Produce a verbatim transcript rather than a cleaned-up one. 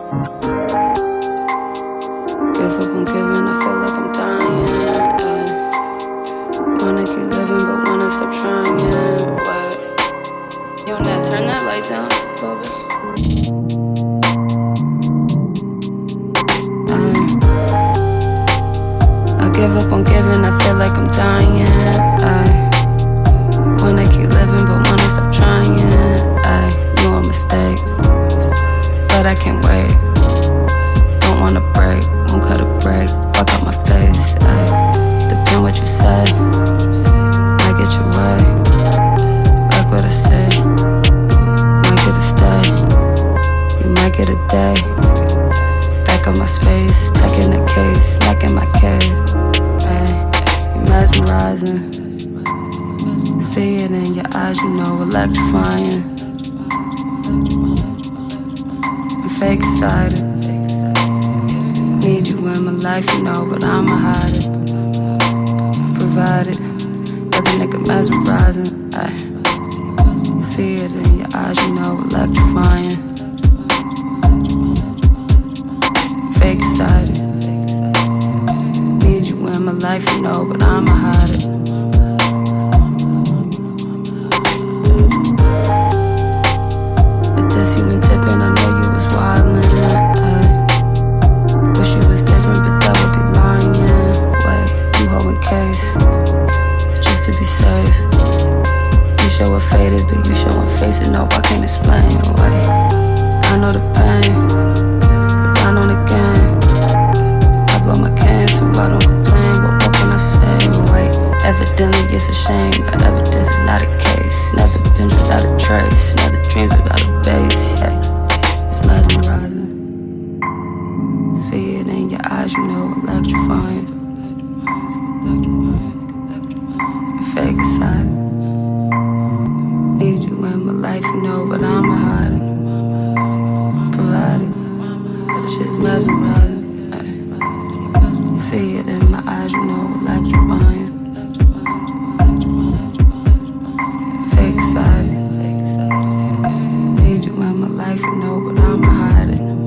Give up on giving, I feel like I'm dying. Ay. Wanna keep living, but wanna stop trying. What? Yo, Nat, turn that light down a little bit. Ay. I give up on giving, I feel like I'm dying. Ay. Wanna keep living, but wanna stop trying. Ay. You a mistake, but I can't wait. Don't wanna break, won't cut a break. Fuck up my face, ayy. Depend what you say, might get your way. Like what I say, might get a stay. You might get a day. Back on my space, packing the case, smacking my cave. Ayy, you mesmerizing. See it in your eyes, you know, electrifying. I'm fake excited. Need you in my life, you know, but I'ma hide it. Provided that the nigga mesmerizing. Ay. See it in your eyes, you know, electrifying. Fake excited. Need you in my life, you know, but I'ma hide it. But this you ain't tipping, I know you was wildin'. Wish it was different, but that would be lying. Wait, you holding case just to be safe. You show it faded, but you show my face and no, I can't explain. Wait, I know the pain, but down on the game. I blow my can, so I don't complain. But what can I say? Wait, evidently it's a shame, but evidence is not a case. Never been without a trace, never dreams without a base. Yeah, it's mesmerizing. See it in your eyes, you know, electrifying. Fake side. Need you in my life, you know, but I'ma hide it. Provided that the shit's mesmerizing. Ay. See it in my eyes, you know, electrifying. Fake side. Need you in my life, you know, but I'ma hide it.